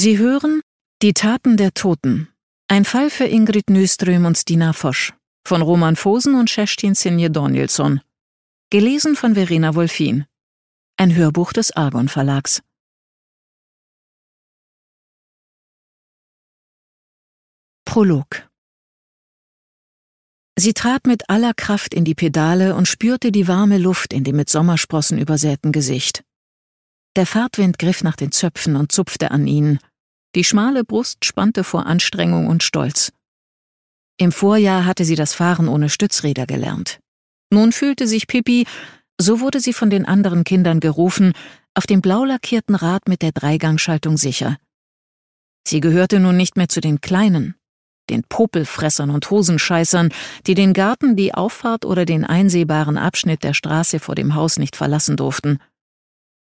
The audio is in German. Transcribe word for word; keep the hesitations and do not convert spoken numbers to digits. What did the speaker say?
Sie hören Die Taten der Toten. Ein Fall für Ingrid Nyström und Stina Fosch. Von Roman Vosen und Kerstin Sinje Danielsson. Gelesen von Verena Wolfin. Ein Hörbuch des Argon Verlags. Prolog. Sie trat mit aller Kraft in die Pedale und spürte die warme Luft in dem mit Sommersprossen übersäten Gesicht. Der Fahrtwind griff nach den Zöpfen und zupfte an ihnen. Die schmale Brust spannte vor Anstrengung und Stolz. Im Vorjahr hatte sie das Fahren ohne Stützräder gelernt. Nun fühlte sich Pippi, so wurde sie von den anderen Kindern gerufen, auf dem blau lackierten Rad mit der Dreigangschaltung sicher. Sie gehörte nun nicht mehr zu den Kleinen, den Popelfressern und Hosenscheißern, die den Garten, die Auffahrt oder den einsehbaren Abschnitt der Straße vor dem Haus nicht verlassen durften.